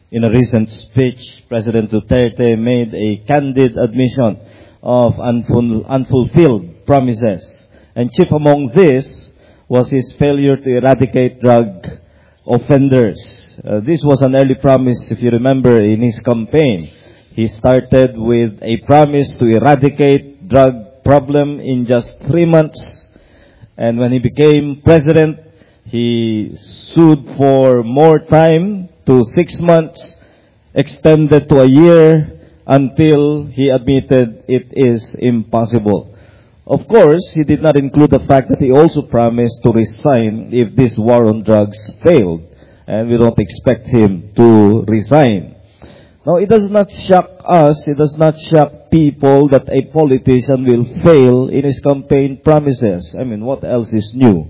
In a recent speech, President Duterte made a candid admission of unfulfilled promises. And chief among this was his failure to eradicate drug offenders. This was an early promise, if you remember, in his campaign. He started with a promise to eradicate drug problem in just 3 months. And when he became president, he sued for more time to 6 months, extended to a year, until he admitted it is impossible. Of course, he did not include the fact that he also promised to resign if this war on drugs failed. And we don't expect him to resign. Now, it does not shock us, it does not shock people that a politician will fail in his campaign promises. I mean, what else is new?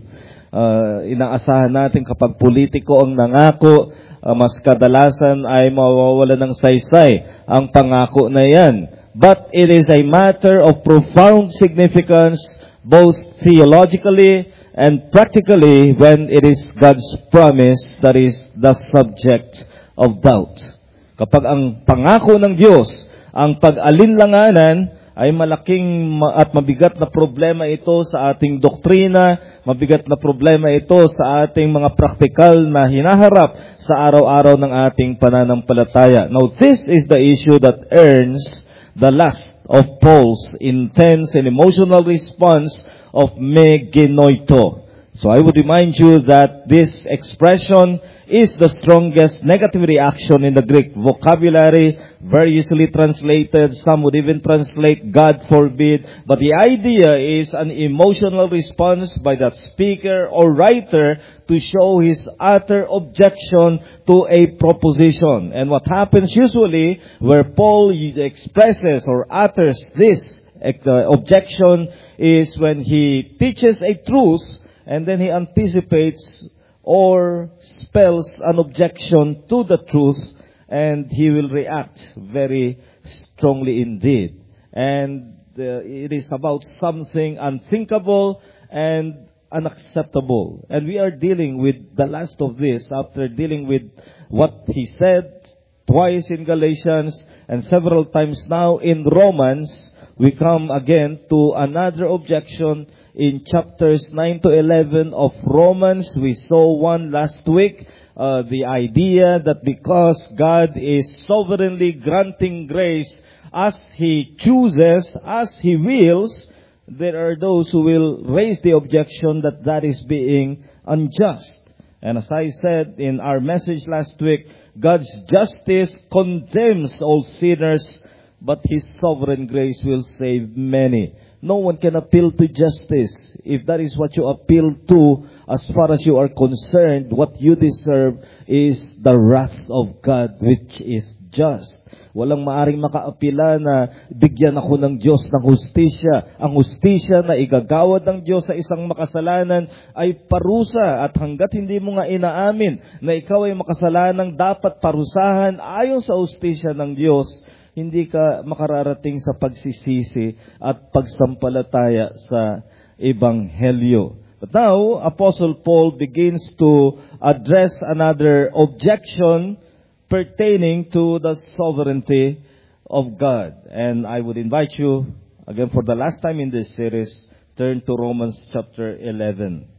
Inaasahan natin kapag politiko ang nangako, mas kadalasan ay mawawala ng saysay ang pangako na yan. But it is a matter of profound significance, both theologically and practically, when it is God's promise that is the subject of doubt. Kapag ang pangako ng Diyos, ang pag-alinlanganan, ay malaking at mabigat na problema ito sa ating doktrina, mabigat na problema ito sa ating mga praktikal na hinaharap sa araw-araw ng ating pananampalataya. Now, this is the issue that earns the last of Paul's intense and emotional response of me genoito. So I would remind you that this expression is the strongest negative reaction in the Greek vocabulary, very easily translated. Some would even translate God forbid. But the idea is an emotional response by that speaker or writer to show his utter objection to a proposition. And what happens usually where Paul expresses or utters this objection is when he teaches a truth and then he anticipates or spells an objection to the truth, and he will react very strongly indeed. And it is about something unthinkable and unacceptable. And we are dealing with the last of this after dealing with what he said twice in Galatians and several times now in Romans. We come again to another objection in chapters 9 to 11 of Romans. We saw one last week, the idea that because God is sovereignly granting grace as He chooses, as He wills, there are those who will raise the objection that that is being unjust. And as I said in our message last week, God's justice condemns all sinners, but His sovereign grace will save many. No one can appeal to justice. If that is what you appeal to, as far as you are concerned, what you deserve is the wrath of God, which is just. Walang maaring makaapila na bigyan ako ng Diyos ng hustisya. Ang hustisya na igagawad ng Diyos sa isang makasalanan ay parusa. At hanggat hindi mo nga inaamin na ikaw ay makasalanang dapat parusahan ayon sa hustisya ng Diyos, hindi ka makararating sa pagsisisi at pagsampalataya sa Ebanghelyo. But now, Apostle Paul begins to address another objection pertaining to the sovereignty of God. And I would invite you, again for the last time in this series, turn to Romans chapter 11.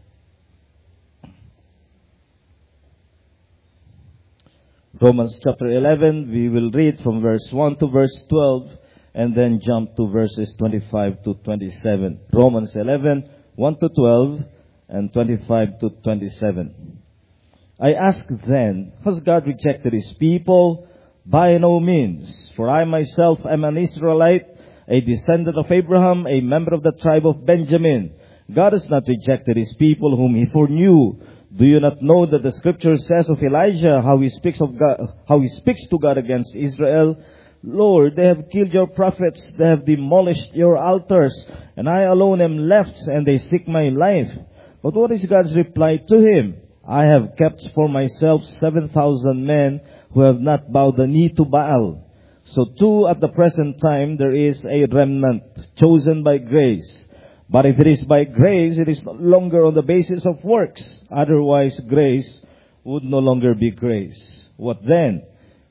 Romans chapter 11, we will read from verse 1 to verse 12 and then jump to verses 25 to 27. Romans 11, 1 to 12 and 25 to 27. I ask then, has God rejected His people? By no means. For I myself am an Israelite, a descendant of Abraham, a member of the tribe of Benjamin. God has not rejected His people whom He foreknew. Do you not know that the Scripture says of Elijah how he speaks to God against Israel? Lord, they have killed your prophets, they have demolished your altars, and I alone am left, and they seek my life. But what is God's reply to him? I have kept for myself 7,000 men who have not bowed the knee to Baal. So too at the present time there is a remnant chosen by grace. But if it is by grace, it is no longer on the basis of works. Otherwise, grace would no longer be grace. What then?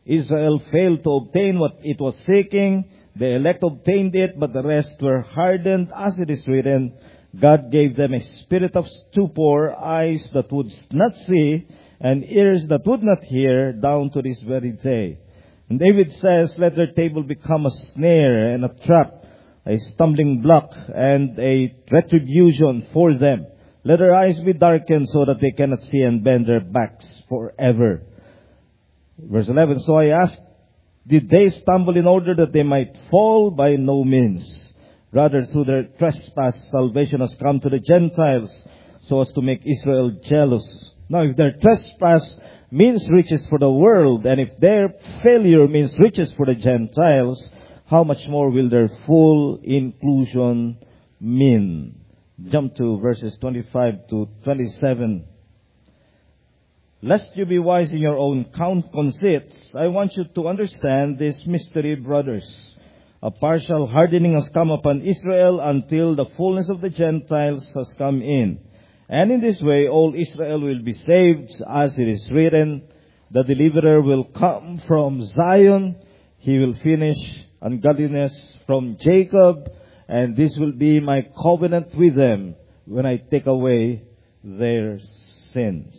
Israel failed to obtain what it was seeking. The elect obtained it, but the rest were hardened. As it is written, God gave them a spirit of stupor, eyes that would not see, and ears that would not hear, down to this very day. And David says, let their table become a snare and a trap, a stumbling block and a retribution for them. Let their eyes be darkened so that they cannot see, and bend their backs forever. Verse 11, so I asked, did they stumble in order that they might fall? By no means. Rather, through their trespass, salvation has come to the Gentiles, so as to make Israel jealous. Now, if their trespass means riches for the world, and if their failure means riches for the Gentiles, how much more will their full inclusion mean? Jump to verses 25 to 27. Lest you be wise in your own conceits, I want you to understand this mystery, brothers. A partial hardening has come upon Israel until the fullness of the Gentiles has come in. And in this way, all Israel will be saved, as it is written, the deliverer will come from Zion. He will finish ungodliness from Jacob, and this will be my covenant with them when I take away their sins.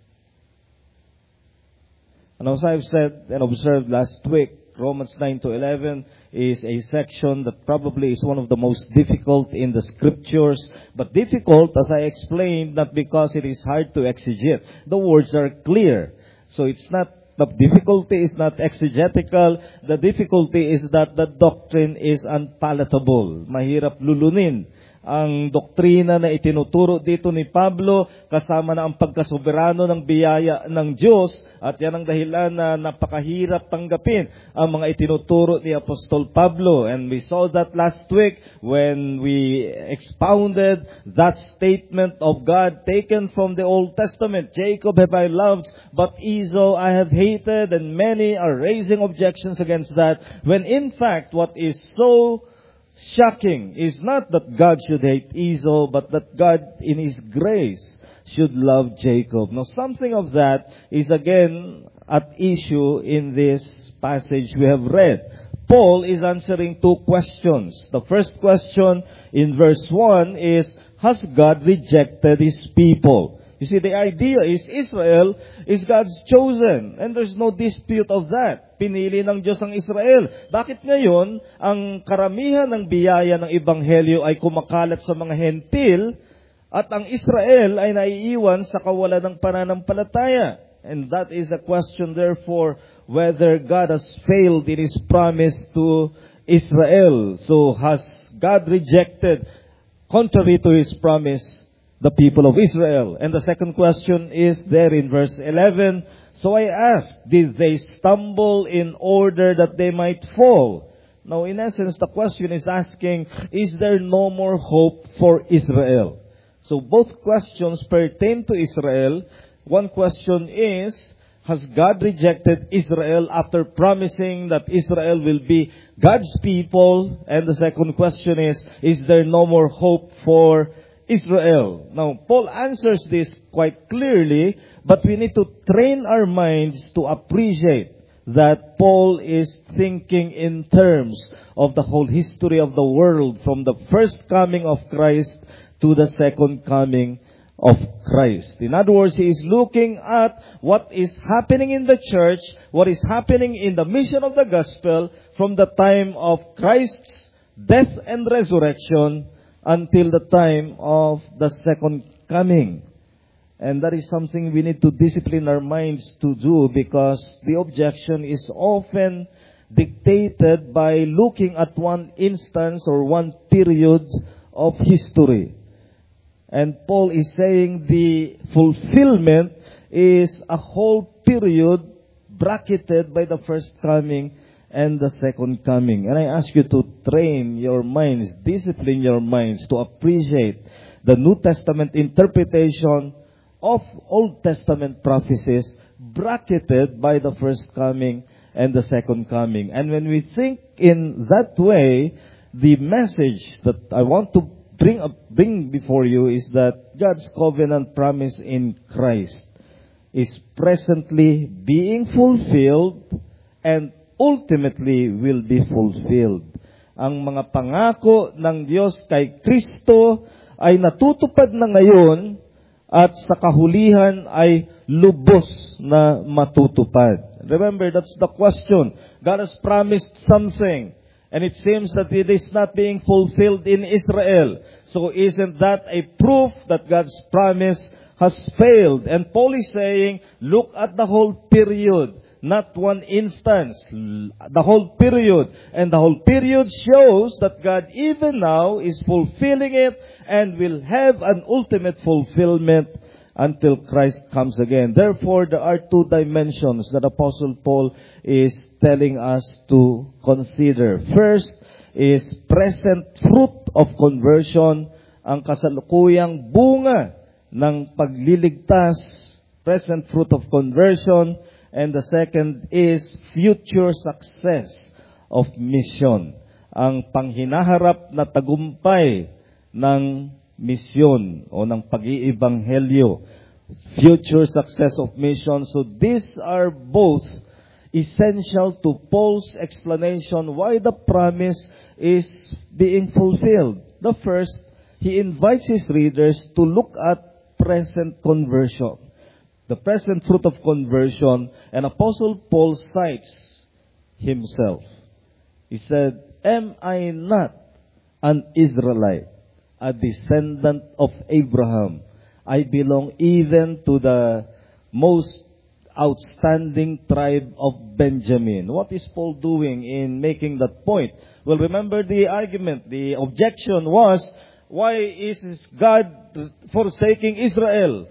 And as I've said and observed last week, Romans 9 to 11 is a section that probably is one of the most difficult in the scriptures. But difficult, as I explained, not because it is hard to exegete. The words are clear. So it's not, the difficulty is not exegetical. The difficulty is that the doctrine is unpalatable. Mahirap lulunin ang doktrina na itinuturo dito ni Pablo, kasama na ang pagkasoberano ng biyaya ng Diyos, at yan ang dahilan na napakahirap tanggapin ang mga itinuturo ni Apostol Pablo. And we saw that last week when we expounded that statement of God taken from the Old Testament. Jacob have I loved, but Esau I have hated, and many are raising objections against that, when in fact what is so shocking is not that God should hate Esau, but that God in His grace should love Jacob. Now, something of that is again at issue in this passage we have read. Paul is answering two questions. The first question in verse 1 is, has God rejected His people? You see, the idea is Israel is God's chosen. And there's no dispute of that. Pinili ng Diyos ang Israel. Bakit ngayon, ang karamihan ng biyaya ng Ebanghelyo ay kumakalat sa mga hentil, at ang Israel ay naiiwan sa kawalan ng pananampalataya? And that is a question, therefore, whether God has failed in His promise to Israel. So, has God rejected, contrary to His promise, the people of Israel? And the second question is there in verse 11. So I asked, did they stumble in order that they might fall? Now, in essence, the question is asking, is there no more hope for Israel? So both questions pertain to Israel. One question is, has God rejected Israel after promising that Israel will be God's people? And the second question is there no more hope for Israel? Now, Paul answers this quite clearly, but we need to train our minds to appreciate that Paul is thinking in terms of the whole history of the world, from the first coming of Christ to the second coming of Christ. In other words, he is looking at what is happening in the church, what is happening in the mission of the gospel from the time of Christ's death and resurrection until the time of the second coming. And that is something we need to discipline our minds to do, because the objection is often dictated by looking at one instance or one period of history. And Paul is saying the fulfillment is a whole period bracketed by the first coming and the second coming. And I ask you to train your minds, discipline your minds to appreciate the New Testament interpretation of Old Testament prophecies bracketed by the first coming and the second coming. And when we think in that way, the message that I want to bring before you is that God's covenant promise in Christ is presently being fulfilled and ultimately will be fulfilled. Ang mga pangako ng Diyos kay Kristo ay natutupad na ngayon at sa kahulihan ay lubos na matutupad. Remember, that's the question. God has promised something, and it seems that it is not being fulfilled in Israel. So isn't that a proof that God's promise has failed? And Paul is saying, look at the whole period. Not one instance, the whole period. And the whole period shows that God even now is fulfilling it and will have an ultimate fulfillment until Christ comes again. Therefore, there are two dimensions that Apostle Paul is telling us to consider. First is present fruit of conversion, ang kasalukuyang bunga ng pagliligtas, present fruit of conversion. And the second is future success of mission. Ang panghinaharap na tagumpay ng misyon o ng pag-iibanghelyo. Future success of mission. So these are both essential to Paul's explanation why the promise is being fulfilled. The first, he invites his readers to look at present conversion. The present fruit of conversion, and Apostle Paul cites himself. He said, am I not an Israelite, a descendant of Abraham? I belong even to the most outstanding tribe of Benjamin. What is Paul doing in making that point? Well, remember the argument. The objection was, why is God forsaking Israel?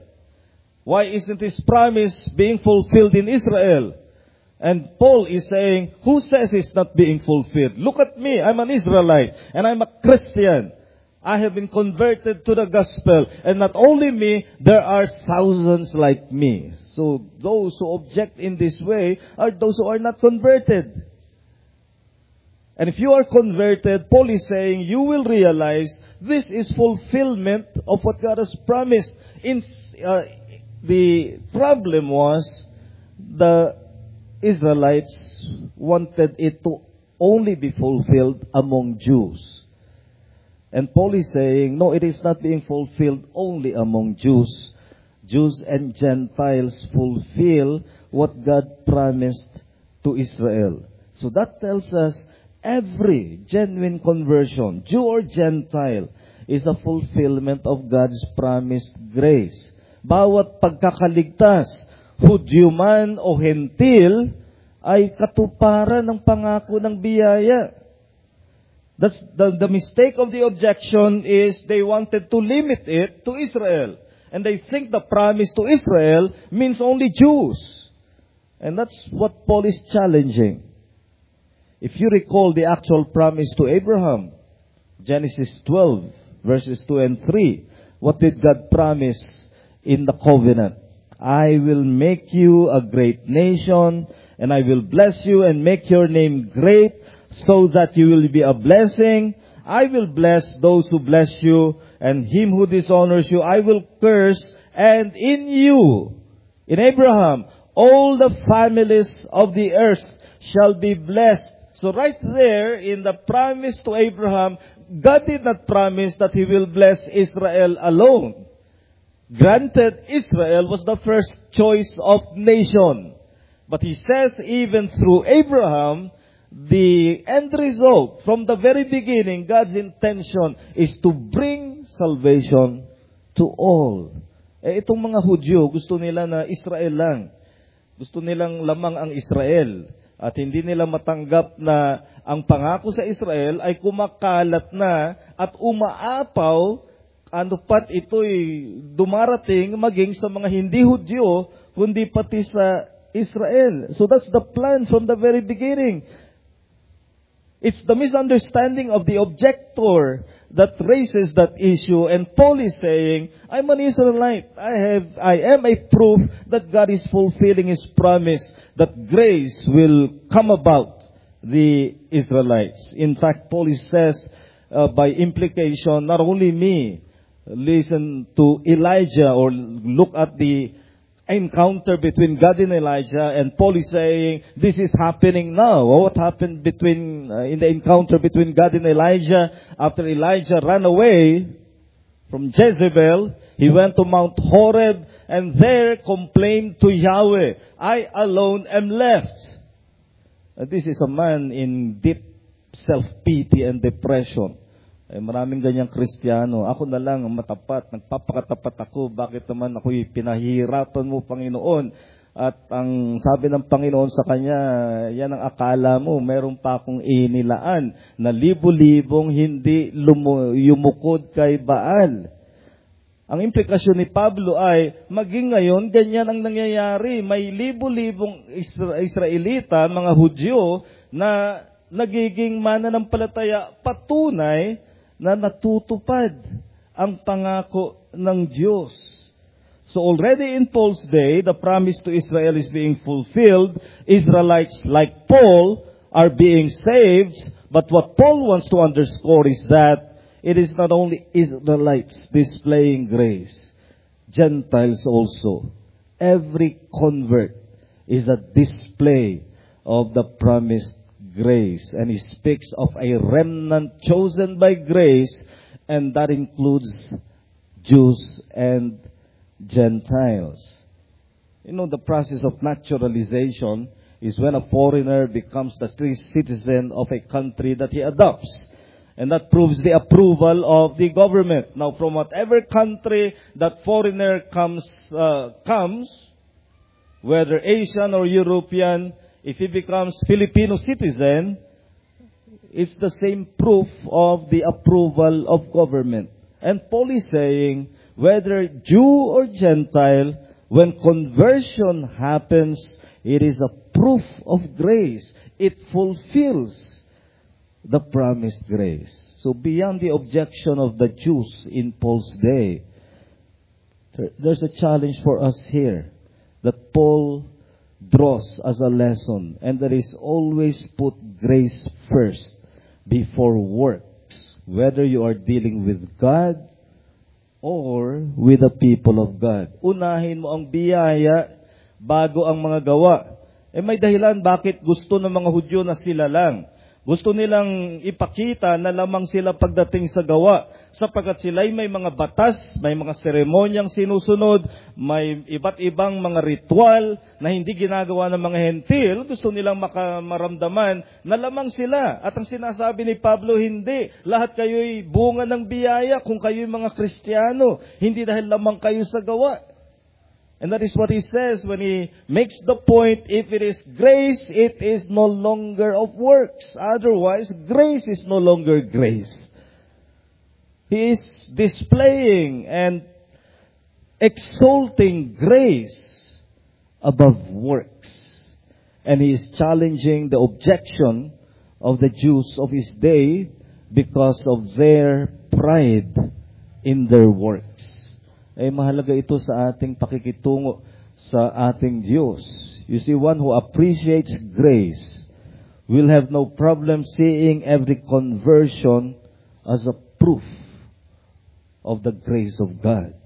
Why isn't His promise being fulfilled in Israel? And Paul is saying, who says it's not being fulfilled? Look at me, I'm an Israelite, and I'm a Christian. I have been converted to the gospel. And not only me, there are thousands like me. So those who object in this way are those who are not converted. And if you are converted, Paul is saying, you will realize this is fulfillment of what God has promised. The problem was the Israelites wanted it to only be fulfilled among Jews. And Paul is saying, no, it is not being fulfilled only among Jews. Jews and Gentiles fulfill what God promised to Israel. So that tells us every genuine conversion, Jew or Gentile, is a fulfillment of God's promised grace. Bawat pagkakaligtas, Hudyo man o Hentil, ay katuparan ng pangako ng biyaya. That's the mistake of the objection is they wanted to limit it to Israel. And they think the promise to Israel means only Jews. And that's what Paul is challenging. If you recall the actual promise to Abraham, Genesis 12, verses 2 and 3, what did God promise in the covenant? I will make you a great nation, and I will bless you and make your name great, so that you will be a blessing. I will bless those who bless you, and him who dishonors you I will curse. And in you, in Abraham, all the families of the earth shall be blessed. So right there, in the promise to Abraham, God did not promise that He will bless Israel alone. Granted, Israel was the first choice of nation. But He says even through Abraham, the end result, from the very beginning, God's intention is to bring salvation to all. Itong mga Hudyo, gusto nila na Israel lang. Gusto nilang lamang ang Israel. At hindi nila matanggap na ang pangako sa Israel ay kumakalat na at umaapaw, ano pat ito'y dumarating maging sa mga hindi Hudyo, kundi pati sa Israel. So that's the plan from the very beginning. It's the misunderstanding of the objector that raises that issue. And Paul is saying, I'm an Israelite. I am a proof that God is fulfilling His promise that grace will come about the Israelites. In fact, Paul says, by implication, not only me, listen to Elijah or look at the encounter between God and Elijah, and Paul is saying, this is happening now. What happened in the encounter between God and Elijah? After Elijah ran away from Jezebel, he went to Mount Horeb and there complained to Yahweh, I alone am left. This is a man in deep self-pity and depression. Maraming ganyang Kristiyano. Ako na lang ang matapat, nagpapakatapat ako. Bakit naman ako'y pinahihirapan mo, Panginoon? At ang sabi ng Panginoon sa kanya, yan ang akala mo, meron pa akong inilaan na libo-libong hindi yumukod kay Baal. Ang implikasyon ni Pablo ay, maging ngayon, ganyan ang nangyayari. May libo-libong Israelita, mga Hudyo, na nagiging mananampalataya, patunay na natutupad ang pangako ng Diyos. So already in Paul's day, the promise to Israel is being fulfilled. Israelites like Paul are being saved. But what Paul wants to underscore is that it is not only Israelites displaying grace, Gentiles also. Every convert is a display of the promised grace. And he speaks of a remnant chosen by grace, and that includes Jews and Gentiles. You know, the process of naturalization is when a foreigner becomes the citizen of a country that he adopts. And that proves the approval of the government. Now, from whatever country that foreigner comes, whether Asian or European, if he becomes Filipino citizen, it's the same proof of the approval of government. And Paul is saying, whether Jew or Gentile, when conversion happens, it is a proof of grace. It fulfills the promised grace. So beyond the objection of the Jews in Paul's day, there's a challenge for us here that Paul draws as a lesson, and that is always put grace first before works, whether you are dealing with God or with the people of God. Unahin mo ang biyaya bago ang mga gawa. May dahilan bakit gusto ng mga Hudyo na sila lang. Gusto nilang ipakita na lamang sila pagdating sa gawa, sapagkat sila'y may mga batas, may mga seremonyang sinusunod, may iba't ibang mga ritual na hindi ginagawa ng mga hentil. Gusto nilang maramdaman na lamang sila. At ang sinasabi ni Pablo, hindi. Lahat kayo'y bunga ng biyaya kung kayo'y mga Kristiyano, hindi dahil lamang kayo sa gawa. And that is what he says when he makes the point, if it is grace, it is no longer of works. Otherwise, grace is no longer grace. He is displaying and exalting grace above works. And he is challenging the objection of the Jews of his day because of their pride in their works. Mahalaga ito sa ating pakikitungo sa ating Diyos. You see, one who appreciates grace will have no problem seeing every conversion as a proof of the grace of God.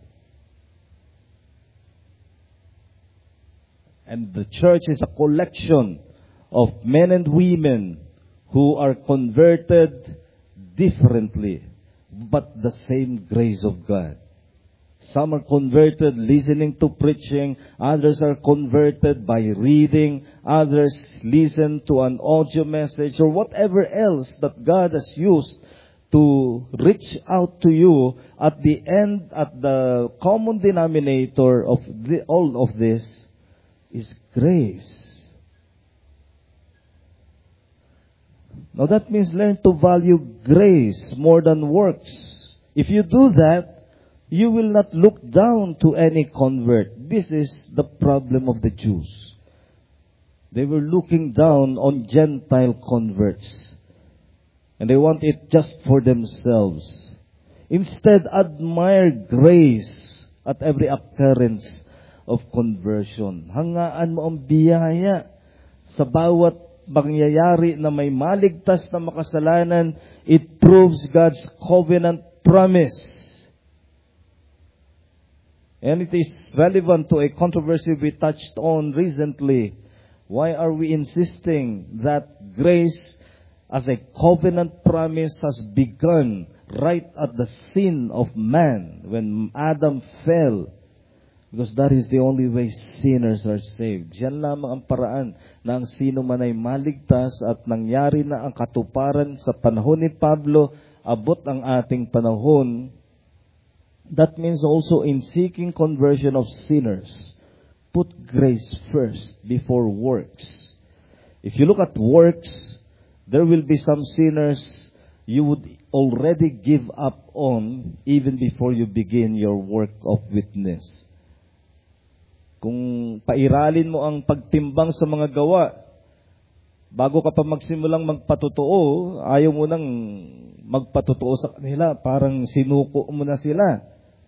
And the church is a collection of men and women who are converted differently, but the same grace of God. Some are converted listening to preaching. Others are converted by reading. Others listen to an audio message or whatever else that God has used to reach out to you. At the end, at the common denominator of all of this is grace. Now that means learn to value grace more than works. If you do that, you will not look down to any convert. This is the problem of the Jews. They were looking down on Gentile converts. And they want it just for themselves. Instead, admire grace at every occurrence of conversion. Hangaan mo ang biyaya sa bawat pangyayari na may maligtas na makasalanan. It proves God's covenant promise. And it is relevant to a controversy we touched on recently. Why are we insisting that grace as a covenant promise has begun right at the sin of man when Adam fell? Because that is the only way sinners are saved. Diyan lamang ang paraan na ang sino man ay maligtas at nangyari na ang katuparan sa panahon ni Pablo, abot ang ating panahon. That means also in seeking conversion of sinners, put grace first before works. If you look at works, there will be some sinners you would already give up on even before you begin your work of witness. Kung pairalin mo ang pagtimbang sa mga gawa, bago ka pa magsimulang magpatotoo, ayaw mo nang magpatotoo sa kanila, parang sinuko mo na sila.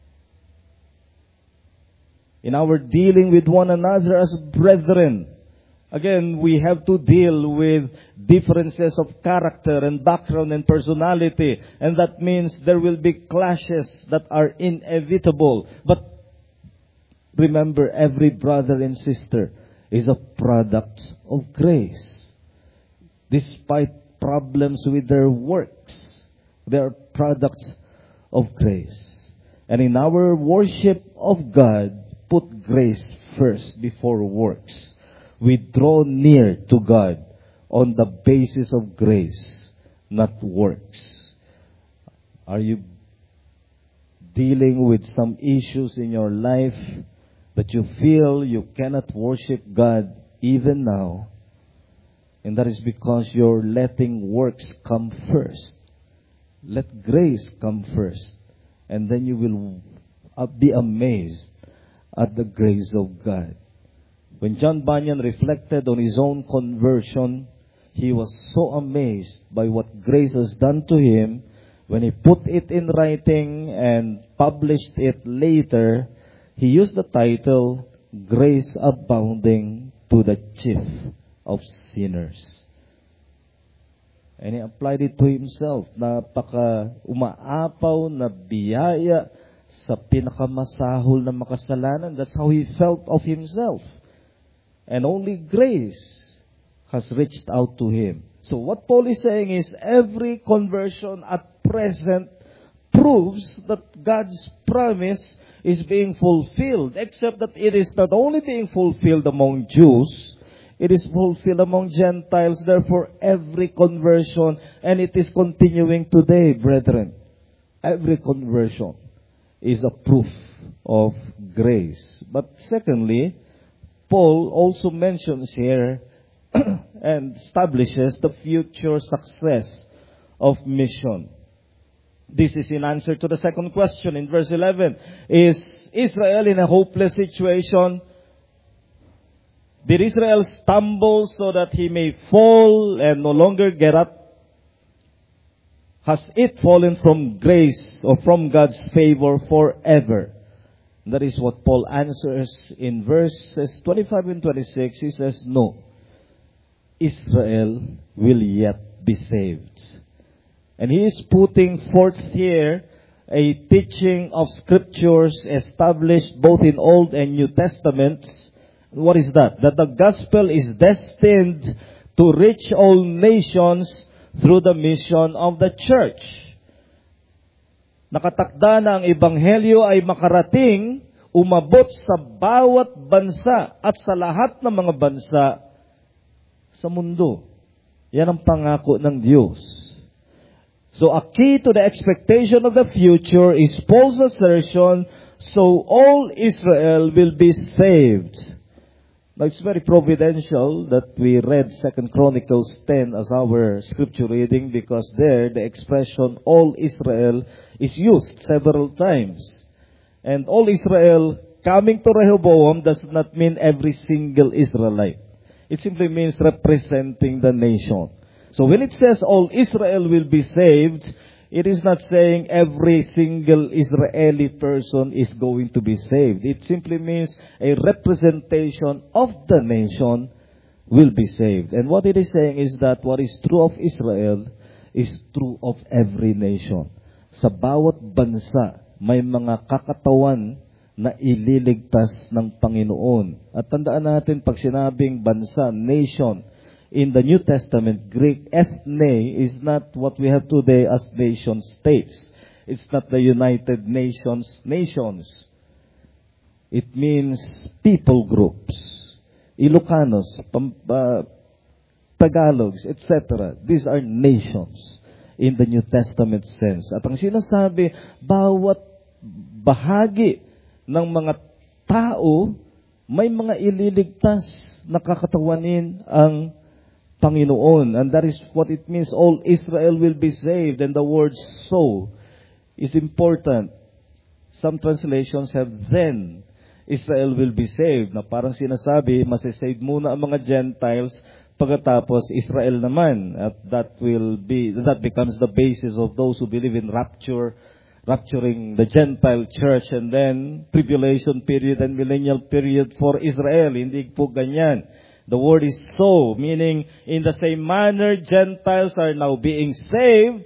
In our dealing with one another as brethren, again, we have to deal with differences of character and background and personality. And that means there will be clashes that are inevitable. But remember, every brother and sister is a product of grace. Despite problems with their works, they are products of grace. And in our worship of God, put grace first before works. We draw near to God on the basis of grace, not works. Are you dealing with some issues in your life that you feel you cannot worship God even now? And that is because you're letting works come first. Let grace come first. And then you will be amazed at the grace of God. When John Bunyan reflected on his own conversion, he was so amazed by what grace has done to him. When he put it in writing and published it later, he used the title, Grace Abounding to the Chief of Sinners. And he applied it to himself. Napaka umaapaw na biyaya sa pinakamasahol na makasalanan. That's how he felt of himself. And only grace has reached out to him. So what Paul is saying is every conversion at present proves that God's promise is being fulfilled, except that it is not only being fulfilled among Jews, it is fulfilled among Gentiles. Therefore, every conversion, and it is continuing today, brethren, every conversion is a proof of grace. But secondly, Paul also mentions here and establishes the future success of mission. This is in answer to the second question in verse 11. Is Israel in a hopeless situation? Did Israel stumble so that he may fall and no longer get up? Has it fallen from grace or from God's favor forever? That is what Paul answers in verses 25 and 26. He says, no. Israel will yet be saved. And he is putting forth here a teaching of scriptures established both in Old and New Testaments. What is that? That the gospel is destined to reach all nations through the mission of the church. Nakatakda na ang ebanghelyo ay makarating, umabot sa bawat bansa at sa lahat ng mga bansa sa mundo. Yan ang pangako ng Diyos. So a key to the expectation of the future is Paul's assertion, so all Israel will be saved. Now it's very providential that we read 2 Chronicles 10 as our scripture reading, because there the expression all Israel is used several times. And all Israel coming to Rehoboam does not mean every single Israelite. It simply means representing the nation. So when it says all Israel will be saved, it is not saying every single Israeli person is going to be saved. It simply means a representation of the nation will be saved. And what it is saying is that what is true of Israel is true of every nation. Sa bawat bansa, may mga kakatawan na ililigtas ng Panginoon. At tandaan natin, pag sinabing bansa, nation, in the New Testament, Greek ethne is not what we have today as nation states. It's not the United Nations nations. It means people groups. Ilocanos, Tagalogs, etc. These are nations in the New Testament sense. At ang sinasabi, bawat bahagi ng mga tao, may mga ililigtas na kakatawanin ang Panginoon. And that is what it means. All Israel will be saved. And the word so is important. Some translations have then Israel will be saved. Na parang sinasabi, masisave muna ang mga Gentiles, pagkatapos Israel naman. At that becomes the basis of those who believe in rapturing the Gentile church, and then tribulation period and millennial period for Israel. Hindi po ganyan. The word is so, meaning in the same manner Gentiles are now being saved.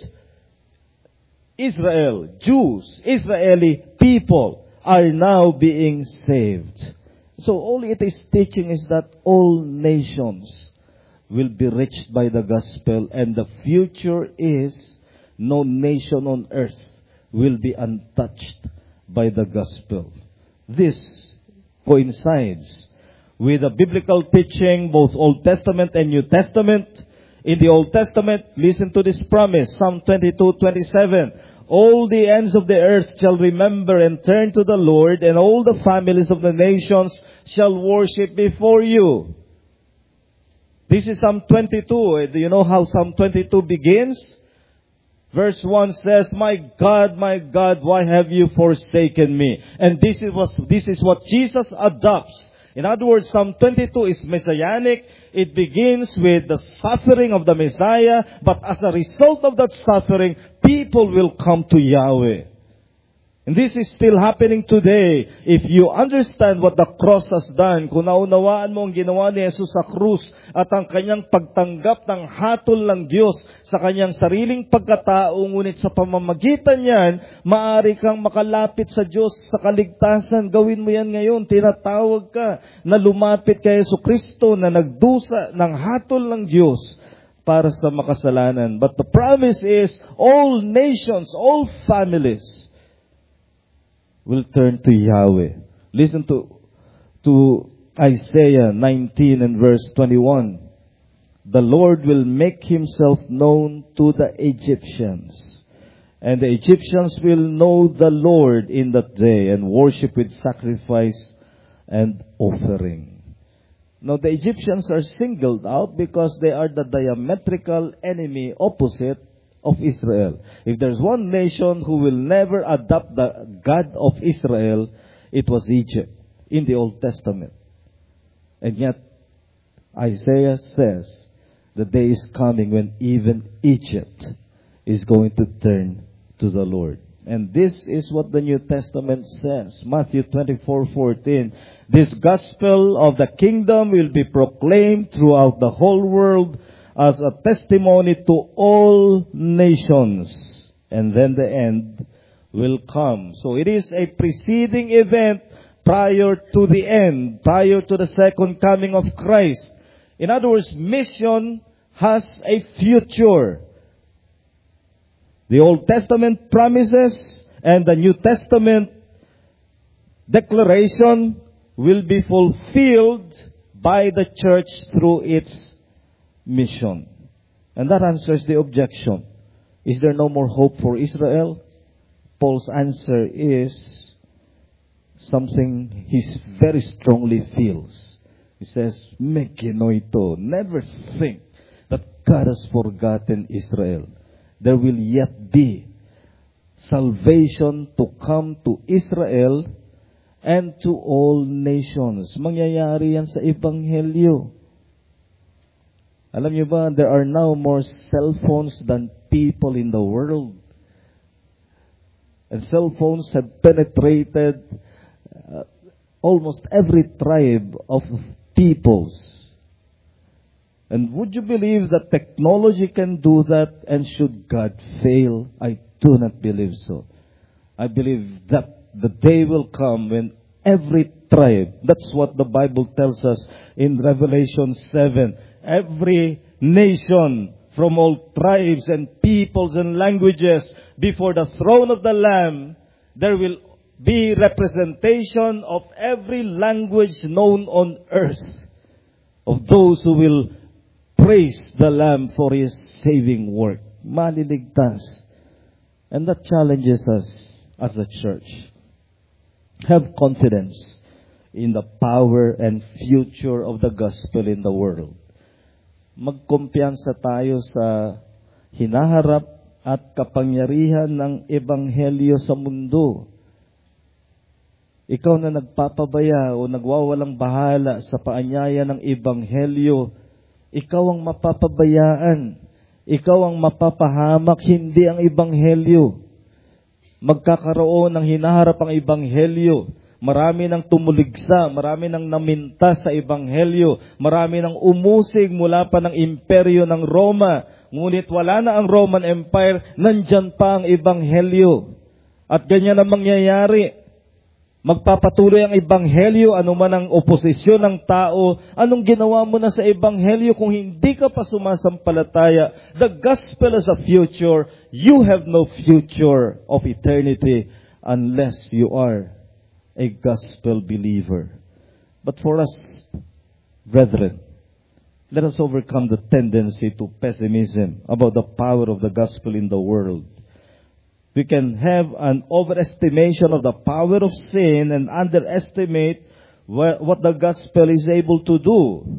Israel, Jews, Israeli people are now being saved. So all it is teaching is that all nations will be reached by the gospel, and the future is no nation on earth will be untouched by the gospel. This coincides with the biblical teaching, both Old Testament and New Testament. In the Old Testament, listen to this promise, Psalm 22:27. All the ends of the earth shall remember and turn to the Lord, and all the families of the nations shall worship before you. This is Psalm 22. Do you know how Psalm 22 begins? Verse 1 says, my God, why have you forsaken me? And this is what Jesus adopts. In other words, Psalm 22 is messianic. It begins with the suffering of the Messiah, but as a result of that suffering, people will come to Yahweh. And this is still happening today. If you understand what the cross has done, kung naunawaan mo ang ginawa ni Jesus sa krus at ang kanyang pagtanggap ng hatol ng Diyos sa kanyang sariling pagkatao, ngunit sa pamamagitan niyan, maaari kang makalapit sa Diyos sa kaligtasan. Gawin mo yan ngayon. Tinatawag ka na lumapit kay Jesucristo na nagdusa ng hatol ng Diyos para sa makasalanan. But the promise is all nations, all families will turn to Yahweh. Listen to Isaiah 19 and verse 21. The Lord will make himself known to the Egyptians, and the Egyptians will know the Lord in that day and worship with sacrifice and offering. Now the Egyptians are singled out because they are the diametrical enemy opposite of Israel. If there's one nation who will never adopt the God of Israel, it was Egypt in the Old Testament. And yet, Isaiah says the day is coming when even Egypt is going to turn to the Lord. And this is what the New Testament says. Matthew 24:14. This gospel of the kingdom will be proclaimed throughout the whole world as a testimony to all nations, and then the end will come. So it is a preceding event prior to the end, prior to the second coming of Christ. In other words, mission has a future. The Old Testament promises and the New Testament declaration will be fulfilled by the church through its mission. And that answers the objection. Is there no more hope for Israel? Paul's answer is something he very strongly feels. He says, Mekinoito, never think that God has forgotten Israel. There will yet be salvation to come to Israel and to all nations. Mangyayari yan sa Ebanghelyo. Alam niyo ba, there are now more cell phones than people in the world. And cell phones have penetrated almost every tribe of peoples. And would you believe that technology can do that? And should God fail? I do not believe so. I believe that the day will come when every tribe. That's what the Bible tells us in Revelation 7. Every nation from all tribes and peoples and languages before the throne of the Lamb, there will be representation of every language known on earth, of those who will praise the Lamb for His saving work. Maliligtas. And that challenges us as a church. Have confidence in the power and future of the gospel in the world. Magkumpiyansa tayo sa hinaharap at kapangyarihan ng ebanghelyo sa mundo. Ikaw na nagpapabaya o nagwawalang bahala sa paanyaya ng ebanghelyo, ikaw ang mapapabayaan. Ikaw ang mapapahamak, hindi ang ebanghelyo. Magkakaroon ng hinaharap ang ebanghelyo. Marami nang tumuligsa, marami nang naminta sa ebanghelyo, marami nang umusig mula pa ng imperyo ng Roma. Ngunit wala na ang Roman Empire, nandyan pa ang ebanghelyo. At ganyan ang mangyayari. Magpapatuloy ang ebanghelyo, anuman ang oposisyon ng tao, anong ginawa mo na sa ebanghelyo kung hindi ka pa sumasampalataya? The gospel is a future. You have no future of eternity unless you are a gospel believer. But for us, brethren, let us overcome the tendency to pessimism about the power of the gospel in the world. We can have an overestimation of the power of sin and underestimate what the gospel is able to do.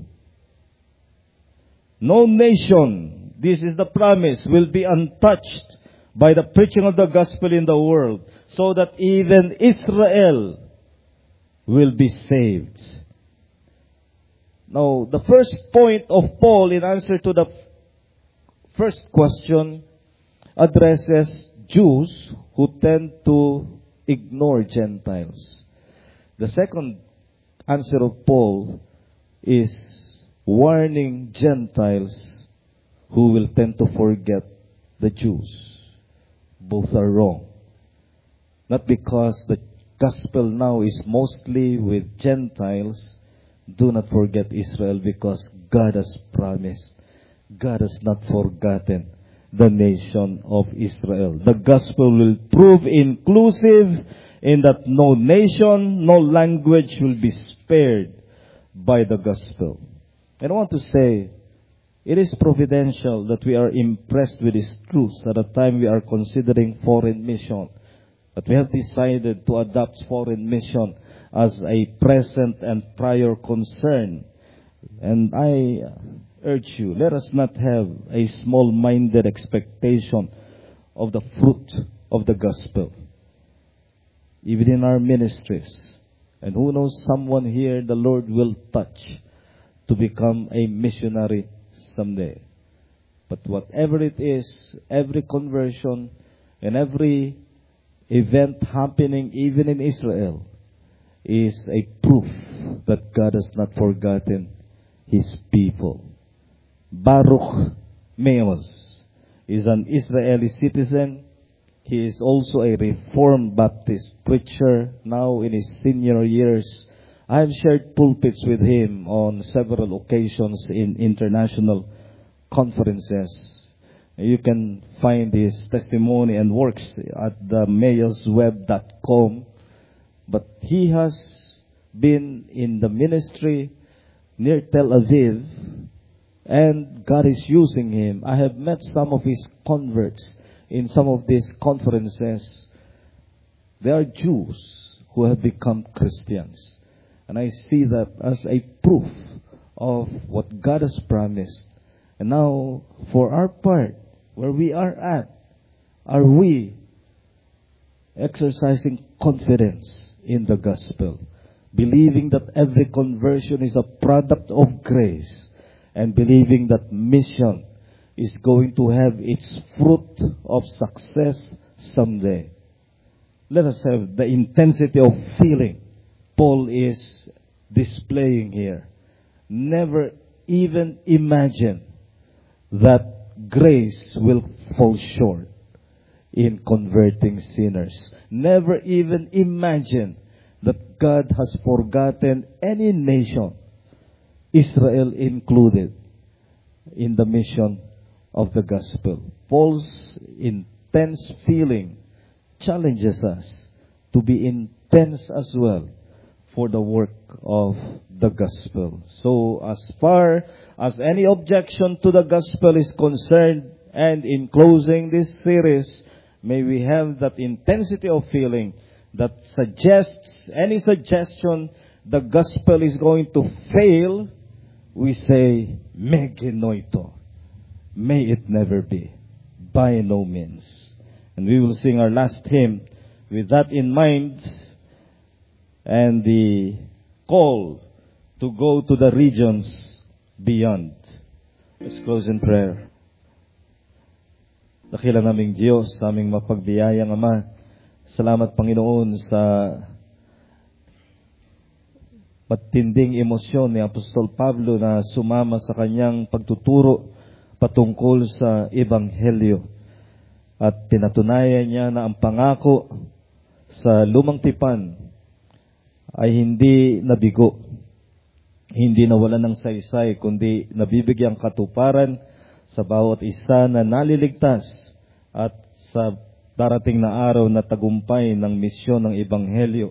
No nation, this is the promise, will be untouched by the preaching of the gospel in the world, so that even Israel will be saved. Now, the first point of Paul in answer to the first question addresses Jews who tend to ignore Gentiles. The second answer of Paul is warning Gentiles who will tend to forget the Jews. Both are wrong. Not because the gospel now is mostly with Gentiles. Do not forget Israel, because God has promised. God has not forgotten the nation of Israel. The gospel will prove inclusive in that no nation, no language will be spared by the gospel. And I want to say, it is providential that we are impressed with these truths at a time we are considering foreign mission. But we have decided to adopt foreign mission as a present and prior concern. And I urge you, let us not have a small-minded expectation of the fruit of the gospel, even in our ministries. And who knows, someone here the Lord will touch to become a missionary someday. But whatever it is, every conversion and every event happening even in Israel is a proof that God has not forgotten His people. Baruch Meos is an Israeli citizen. He is also a Reformed Baptist preacher, now in his senior years. I have shared pulpits with him on several occasions in international conferences. You can find his testimony and works at the mayosweb.com. But he has been in the ministry near Tel Aviv, and God is using him. I have met some of his converts in some of these conferences. They are Jews who have become Christians. And I see that as a proof of what God has promised. And now, for our part, where we are at, are we exercising confidence in the gospel, believing that every conversion is a product of grace, and believing that mission is going to have its fruit of success someday? Let us have the intensity of feeling Paul is displaying here. Never even imagine that grace will fall short in converting sinners. Never even imagine that God has forgotten any nation, Israel included, in the mission of the gospel. Paul's intense feeling challenges us to be intense as well for the work of the gospel. So as far as any objection to the gospel is concerned, and in closing this series, may we have that intensity of feeling that suggests any suggestion the gospel is going to fail, we say, me genoito. May it never be. By no means. And we will sing our last hymn with that in mind, and the call to go to the regions beyond. Let's close in prayer. Dakila naming Diyos, aming mapagbiyayang Ama, salamat Panginoon sa matinding emosyon ni Apostol Pablo na sumama sa kanyang pagtuturo patungkol sa Ebanghelyo. At pinatunayan niya na ang pangako sa lumang tipan ay hindi nabigo, hindi nawalan ng saysay, kundi nabibigyang katuparan sa bawat isa na naliligtas at sa darating na araw na tagumpay ng misyon ng Ebanghelyo.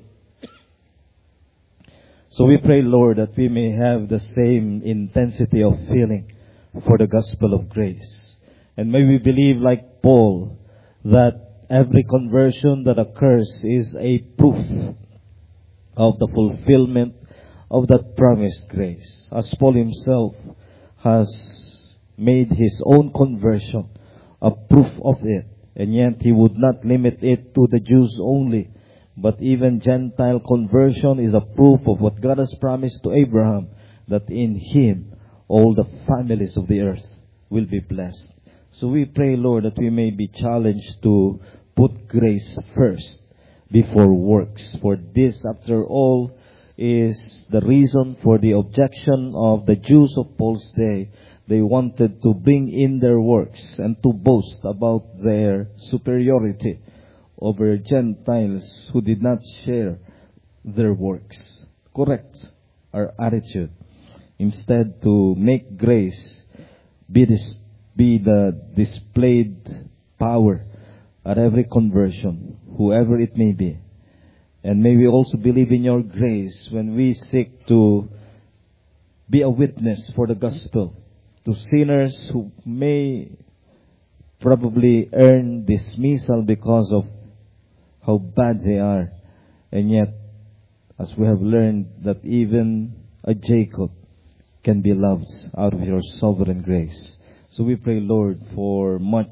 So we pray, Lord, that we may have the same intensity of feeling for the gospel of grace. And may we believe like Paul that every conversion that occurs is a proof of the fulfillment of that promised grace. As Paul himself has made his own conversion a proof of it. And yet he would not limit it to the Jews only, but even Gentile conversion is a proof of what God has promised to Abraham, that in him all the families of the earth will be blessed. So we pray, Lord, that we may be challenged to put grace first before works. For this, after all, is the reason for the objection of the Jews of Paul's day. They wanted to bring in their works and to boast about their superiority over Gentiles who did not share their works. Correct our attitude. Instead, to make grace be the displayed power at every conversion, whoever it may be. And may we also believe in your grace when we seek to be a witness for the gospel to sinners who may probably earn dismissal because of how bad they are. And yet, as we have learned, that even a Jacob can be loved out of your sovereign grace. So we pray, Lord, for much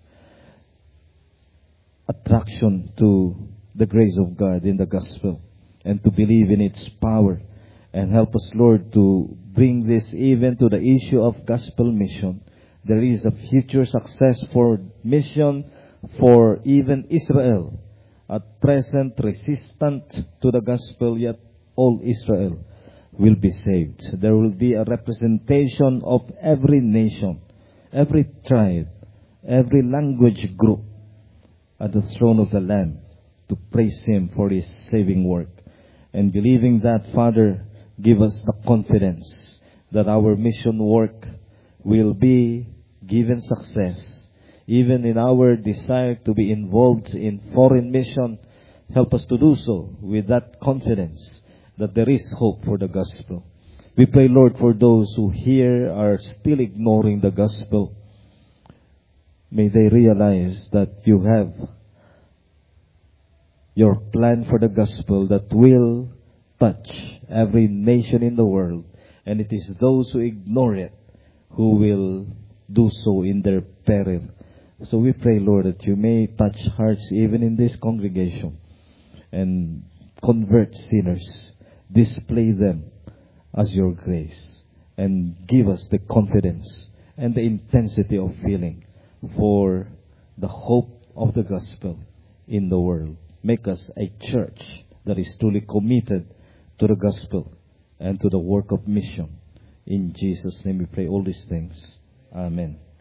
attraction to the grace of God in the gospel and to believe in its power. And help us, Lord, to bring this even to the issue of gospel mission. There is a future success for mission for even Israel. At present, resistant to the gospel, yet all Israel will be saved. There will be a representation of every nation, every tribe, every language group at the throne of the Lamb to praise Him for His saving work. And believing that, Father, give us the confidence that our mission work will be given success. Even in our desire to be involved in foreign mission, help us to do so with that confidence that there is hope for the gospel. We pray, Lord, for those who here are still ignoring the gospel. May they realize that you have your plan for the gospel that will touch every nation in the world. And it is those who ignore it who will do so in their peril. So we pray, Lord, that you may touch hearts even in this congregation and convert sinners, display them as your grace, and give us the confidence and the intensity of feeling for the hope of the gospel in the world. Make us a church that is truly committed to the gospel and to the work of mission. In Jesus' name we pray all these things. Amen.